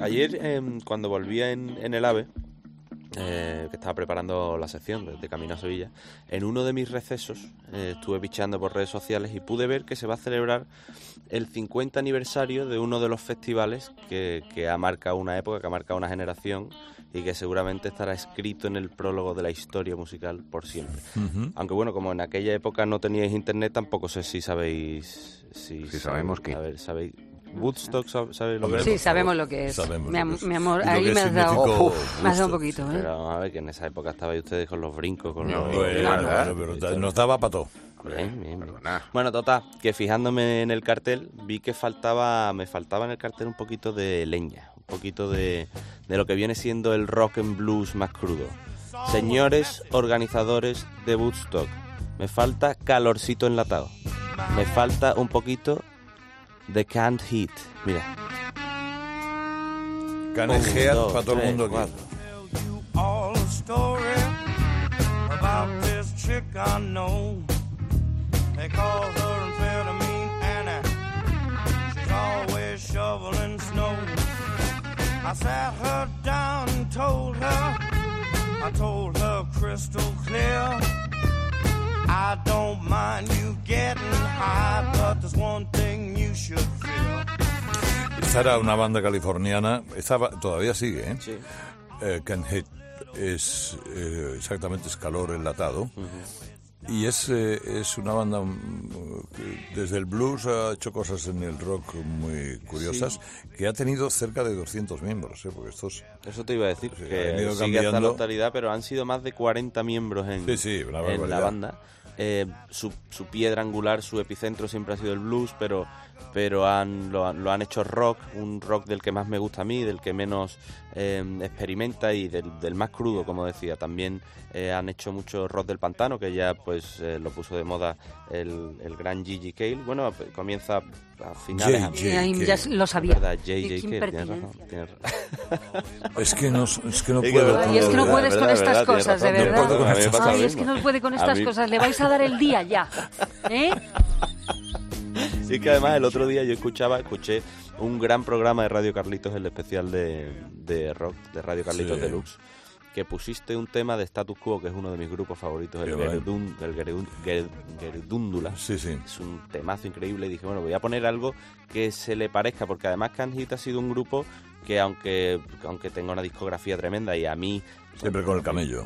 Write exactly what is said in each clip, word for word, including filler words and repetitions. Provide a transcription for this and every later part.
Ayer, eh, cuando volvía en, en el AVE, eh, que estaba preparando la sección de, de Camino a Sevilla, en uno de mis recesos eh, estuve bicheando por redes sociales y pude ver que se va a celebrar el cincuenta aniversario de uno de los festivales que, que ha marcado una época, que ha marcado una generación y que seguramente estará escrito en el prólogo de la historia musical por siempre. Uh-huh. Aunque bueno, como en aquella época no teníais internet, tampoco sé si sabéis... Si sí, sabemos que... A ver, ¿sabéis? Woodstock, ¿sabes lo que sí, es? sabemos lo que es. Sabemos mi, lo am- que es. mi amor, Y lo ahí que me has dado, significó me has dado un Woodstock. poquito, ¿eh? Pero vamos a ver que en esa época estabais ustedes con los brincos, con No, los... Bueno, ¿verdad? bueno, pero nos daba para todo. Bien, bien, bien. Perdona. Bueno, total, que fijándome en el cartel, vi que faltaba, me faltaba en el cartel un poquito de leña, un poquito de, de lo que viene siendo el rock and blues más crudo. Señores organizadores de Woodstock, me falta calorcito enlatado, me falta un poquito de canned heat, mira. Canejear Un, dos, para todo el tres, mundo aquí. cuatro. All a story about this chick I know. They call her Amphetamine Anna. She's always shoveling snow. I sat her down and told her, I told her crystal clear, I don't mind you getting high, but there's one thing you should fear. Esta era una banda californiana, estaba, todavía sigue, ¿eh? Sí. Eh, Can't Hit es eh, exactamente es calor enlatado. Uh-huh. Y es, eh, es una banda um, que desde el blues ha hecho cosas en el rock muy curiosas, sí. Que ha tenido cerca de doscientos miembros, ¿eh? Porque estos... Eso te iba a decir, sí, que sigue cambiando. hasta la actualidad, pero han sido más de cuarenta miembros en, sí, sí, una en la banda. Eh, su, su piedra angular, su epicentro siempre ha sido el blues, pero pero han lo, lo han hecho rock, un rock del que más me gusta a mí, del que menos eh, experimenta y del, del más crudo, como decía. También eh, han hecho mucho rock del pantano, que ya pues eh, lo puso de moda el, el gran Gigi Cale. Bueno, comienza a finales... J J Ay, ya lo sabía. Es verdad, J J Qué Cale, tienes razón, impertinencia. tienes razón. Es que no, es que no Es que puedo... verdad, Ay, es que no verdad, puedes con verdad, estas verdad, cosas, de tienes razón. verdad. No puedo con A mí me pasa lo Ay, es mismo. que no puede con A estas mí- cosas. Le vais a dar el día ya. ¿Eh? Sí, que además el otro día yo escuchaba, escuché un gran programa de Radio Carlitos, el especial de, de rock de Radio Carlitos Sí. Deluxe, que pusiste un tema de Status Quo, que es uno de mis grupos favoritos, el Qué bueno. Geredún- el Geredún- Ger- Geredúndula. Sí, sí. Es un temazo increíble y dije, bueno, voy a poner algo que se le parezca, porque además Canned Heat ha sido un grupo que aunque, aunque tenga una discografía tremenda y a mí... Siempre con el camello.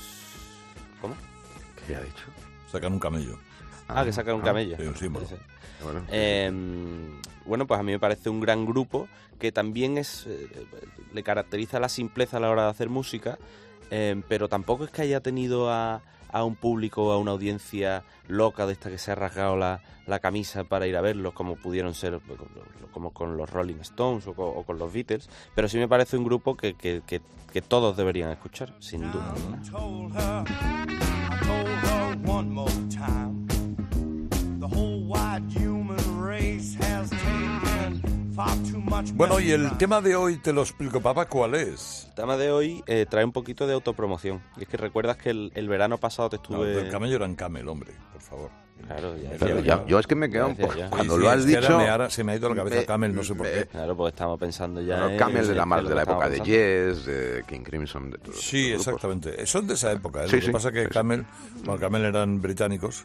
¿Cómo? ¿Qué ha dicho? Sacan un camello. Ah, que sacan un camello. Sí, un símbolo. Puede ser. Bueno, Eh, bueno, pues a mí me parece un gran grupo que también es eh, le caracteriza la simpleza a la hora de hacer música, eh, pero tampoco es que haya tenido a, a un público, a una audiencia loca de esta que se ha rasgado la, la camisa para ir a verlos, como pudieron ser como con los Rolling Stones o con, o con los Beatles, pero sí me parece un grupo que, que, que, que todos deberían escuchar, sin duda. I told her, I told her one more time. The whole wide human race has taken far too much. Bueno, y el tema de hoy, te lo explico, papá, ¿cuál es? El tema de hoy eh, trae un poquito de autopromoción. Y es que recuerdas que el, el verano pasado te No, estuve... el camello era en camel, hombre, por favor. Claro, ya decía pero yo. ya, yo es que me he quedado un Ya decía poco... yo. Cuando Sí, lo sí, has es que ahora dicho... me, ahora se me ha ido la cabeza me- camel, no sé por me- qué. Claro, porque estamos pensando ya Bueno, en... Camel de la, en más qué es de lo la que época de estamos pensando. Yes, de King Crimson, de todos Sí, estos grupos. exactamente. Son de esa época. ¿eh? Sí, Lo que sí, pasa es que sí, sí. Camel, bueno, Camel eran británicos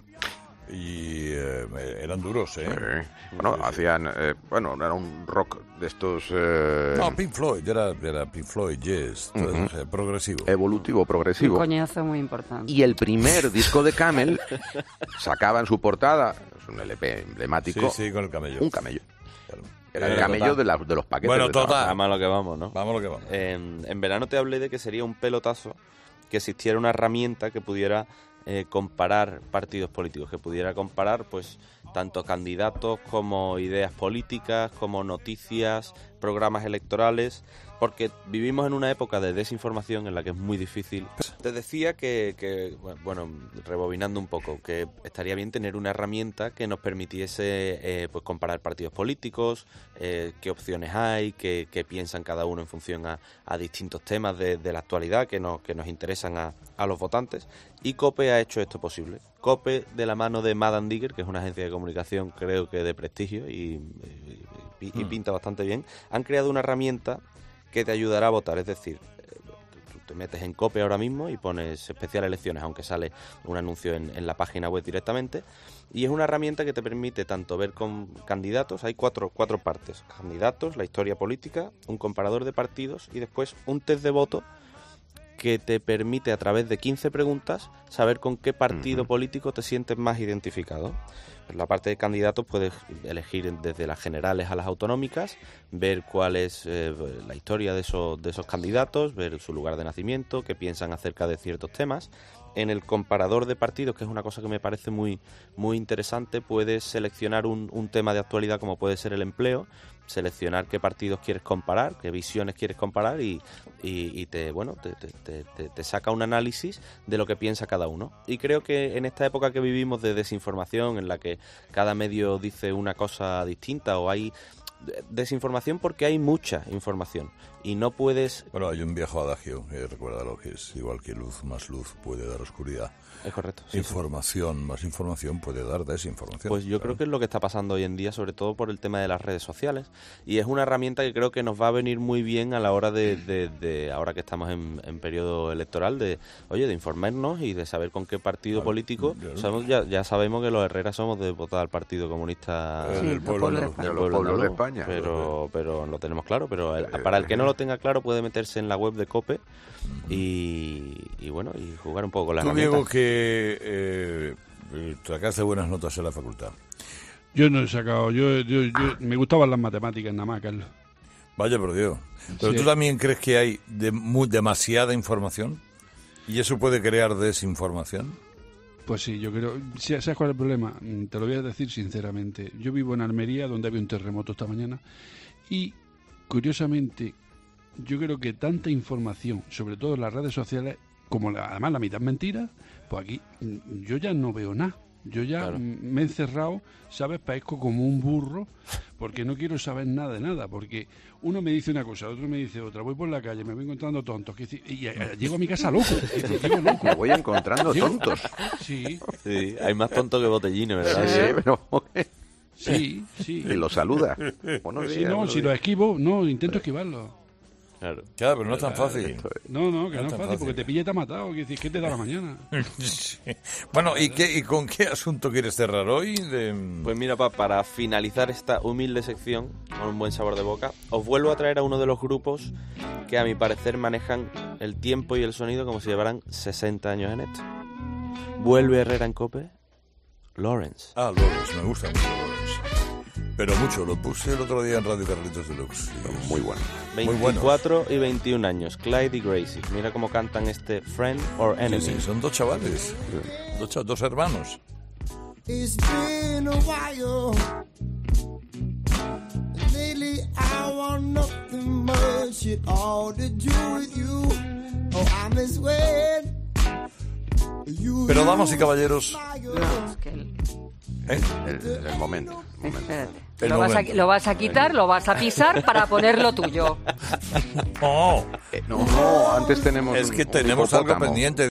y eh, eran duros, ¿eh? Sí. Bueno, hacían... eh, bueno, era un rock de estos... eh, No, Pink Floyd, era, era Pink Floyd, Yes, todo Ujú. eso, progresivo. evolutivo, Un progresivo. coñazo muy importante. Y el primer disco de Camel sacaba en su portada, es un L P emblemático, Sí, sí, con el camello. un camello. Claro. Era Bueno, el camello total. de, la- de los paquetes Bueno, de total. trabajo. Vamos a lo que vamos, ¿no? Vamos a lo que vamos. En, en verano te hablé de que sería un pelotazo que existiera una herramienta que pudiera eh, comparar partidos políticos, que pudiera comparar pues tanto candidatos como ideas políticas, como noticias, programas electorales, porque vivimos en una época de desinformación en la que es muy difícil. Te decía que, que bueno, rebobinando un poco, que estaría bien tener una herramienta que nos permitiese eh, pues comparar partidos políticos, eh, qué opciones hay, qué, qué piensan cada uno en función a, a distintos temas de, de la actualidad que nos, que nos interesan a, a los votantes. Y COPE ha hecho esto posible. COPE, de la mano de Madame Digger, que es una agencia de comunicación creo que de prestigio y, y, y pinta bastante bien, han creado una herramienta que te ayudará a votar. Es decir, tú te metes en COPE ahora mismo y pones especial elecciones, aunque sale un anuncio en, en la página web directamente, y es una herramienta que te permite tanto ver con candidatos, hay cuatro, cuatro partes, candidatos, la historia política, un comparador de partidos y después un test de voto que te permite a través de quince preguntas saber con qué partido uh-huh. político te sientes más identificado. En la parte de candidatos puedes elegir desde las generales a las autonómicas, ver cuál es eh, la historia de esos, de esos candidatos, ver su lugar de nacimiento, qué piensan acerca de ciertos temas. En el comparador de partidos, que es una cosa que me parece muy, muy interesante, puedes seleccionar un, un tema de actualidad como puede ser el empleo, seleccionar qué partidos quieres comparar, qué visiones quieres comparar y, y, y te bueno te, te, te, te saca un análisis de lo que piensa cada uno. Y creo que en esta época que vivimos de desinformación, en la que cada medio dice una cosa distinta o hay desinformación porque hay mucha información y no puedes... Bueno, hay un viejo adagio que recuerda lo que es igual que luz más luz puede dar oscuridad. Es correcto. Sí, información sí. más información puede dar desinformación. Pues yo claro. creo que es lo que está pasando hoy en día, sobre todo por el tema de las redes sociales, y es una herramienta que creo que nos va a venir muy bien a la hora de, de, de ahora que estamos en, en periodo electoral, de oye, de informarnos y de saber con qué partido claro, político. Claro. Sabemos, ya, ya sabemos que los Herrera somos de votar al Partido Comunista sí, del pueblo, de, España. Del pueblo de España. Pero, pero lo tenemos claro, pero el, para el que no lo tenga claro puede meterse en la web de COPE y, y bueno, y jugar un poco con la herramienta. Tú, Diego, que eh, sacaste buenas notas en la facultad. Yo no he sacado, yo, yo, yo me gustaban las matemáticas nada más, Carlos. Vaya por Dios. Pero sí. ¿Tú también crees que hay de, muy, demasiada información? ¿Y eso puede crear desinformación? Pues sí, yo creo... ¿Sabes cuál es el problema? Te lo voy a decir sinceramente. Yo vivo en Almería, donde había un terremoto esta mañana, y curiosamente yo creo que tanta información, sobre todo en las redes sociales, como la, además la mitad es mentira, pues aquí yo ya no veo nada. Yo ya claro. me he encerrado, ¿sabes? Parezco como un burro, porque no quiero saber nada de nada, porque uno me dice una cosa, otro me dice otra, voy por la calle, me voy encontrando tontos, que, y, y, y llego a mi casa loco, llego loco. Me voy encontrando llego, tontos. Sí. Sí, hay más tontos que botellines, ¿verdad? Sí, sí, pero... Sí, sí. Y lo saluda. Buenos días, sí, no, buenos si días. lo esquivo, no, intento esquivarlo. Claro. claro, pero no es tan fácil. No, no, que no, no es fácil, fácil, porque te pilla y te ha matado. Que dices, ¿qué te da la mañana? Sí. Bueno, ¿y, qué, ¿y con qué asunto quieres cerrar hoy? De... Pues mira, pa, para finalizar esta humilde sección, con un buen sabor de boca, os vuelvo a traer a uno de los grupos que a mi parecer manejan el tiempo y el sonido como si llevaran sesenta años en esto. Vuelve Herrera en COPE, Lawrence. Ah, Lawrence, me gusta mucho Lawrence. Pero mucho, lo puse el otro día en Radio Carlitos Deluxe. Muy bueno. veinticuatro Muy y veintiún años, Clyde y Gracie. Mira cómo cantan este Friend or Enemy. Sí, sí, son dos chavales, dos, dos hermanos. It's been a while. Lately I want nothing much at all to do with you. Oh, I'm as wet. Pero damas y caballeros, No, es que el... ¿eh? El, el momento. El momento. Espérate. El Lo vas, a, momento. lo vas a quitar, lo vas a pisar para poner lo tuyo. No, Eh, no, no, antes tenemos es un- que un tenemos algo hipopótamo. pendiente.